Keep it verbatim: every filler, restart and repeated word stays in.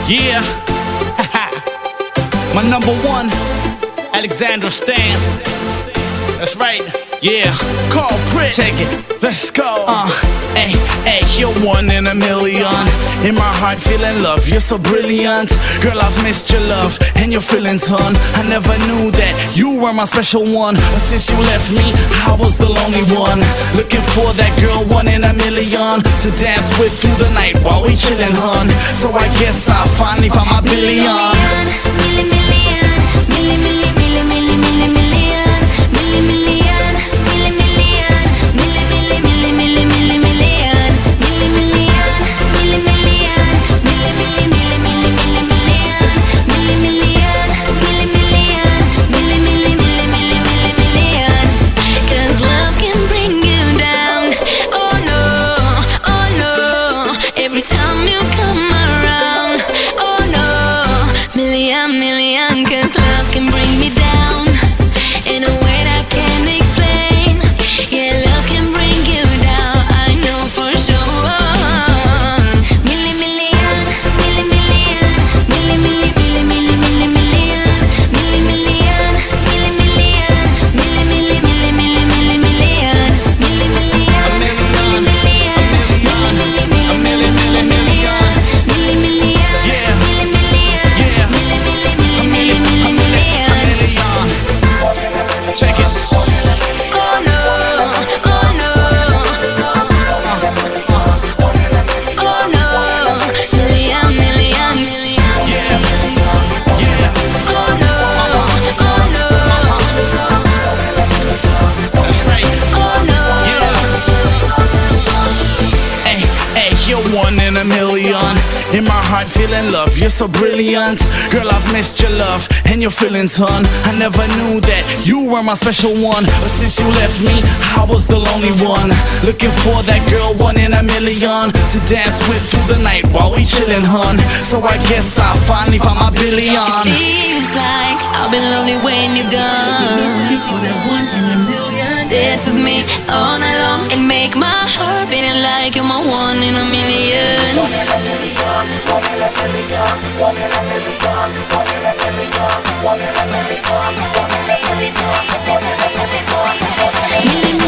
Yeah, my number one, Alexander Stan. That's right, yeah. Call Crit, take it, let's go. Uh, hey, hey, you're one in a million. In my heart, feeling love, you're so brilliant. Girl, I've missed your love and your feelings, hun. I never knew that you were my special one. But since you left me, I was the lonely one. Looking for that girl, one in a million, to dance with through the night while we chillin', hun. So I guess I finally found my billion. Million, million, million, million, million, million, million, million. Million, cause love can bring me down in a way that I can't explain. Yeah, love can bring you down, I know for sure. Million, million, million, million, million, million, million, million, million, million, million, million, million, million, million, million, million, million, Check it. Oh no, oh no, oh no, million, million, million. Yeah, yeah. Oh no, oh no. That's right. Oh no. Yeah. Hey, hey, you're one in a million. In my heart, feeling love, you're so brilliant. Girl, I've missed your love and your feelings, hun. I never knew that you were my special one. But since you left me, I was the lonely one. Looking for that girl, one in a million, to dance with through the night while we chillin', hun. So I guess I finally found my billion. Feels like I've been lonely when you're gone. So you're looking for that one in a million. Dance with me all night long and make my heart beating like you're my one in a million. One in a million, one in a million, one in a million, one in a million, one in a million, one in a million, one in a million, one in a million.